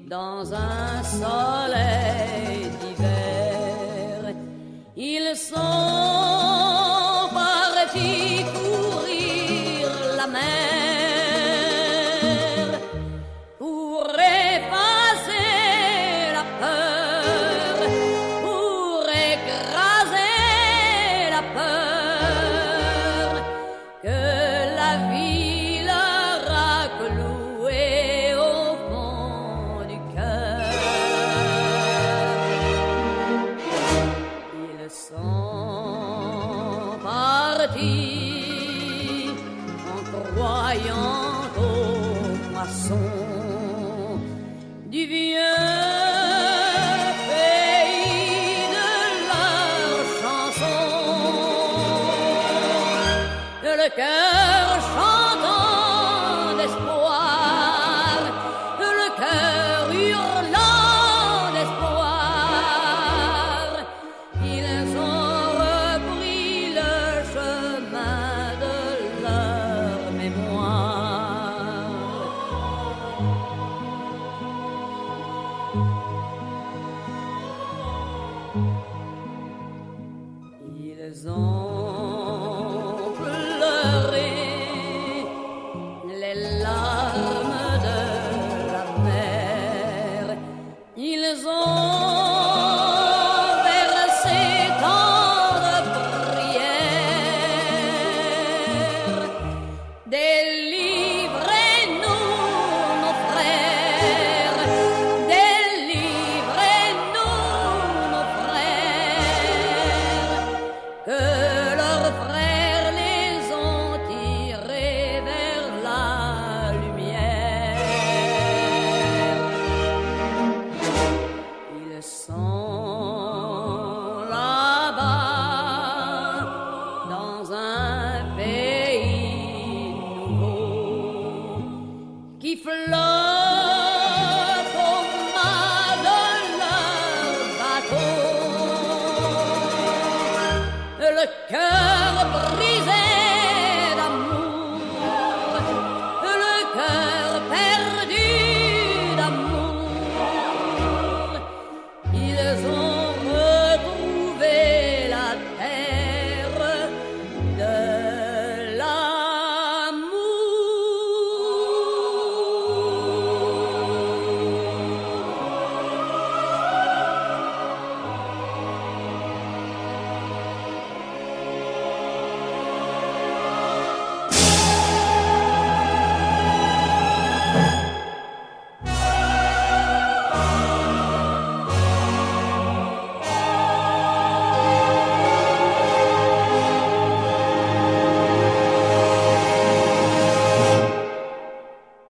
dans un soleil d'hiver. Ils sont partis courir la mer pour effacer la peur, pour écraser la peur que la vie leur a clouée au fond du cœur. Ils sont partis en croyant aux moissons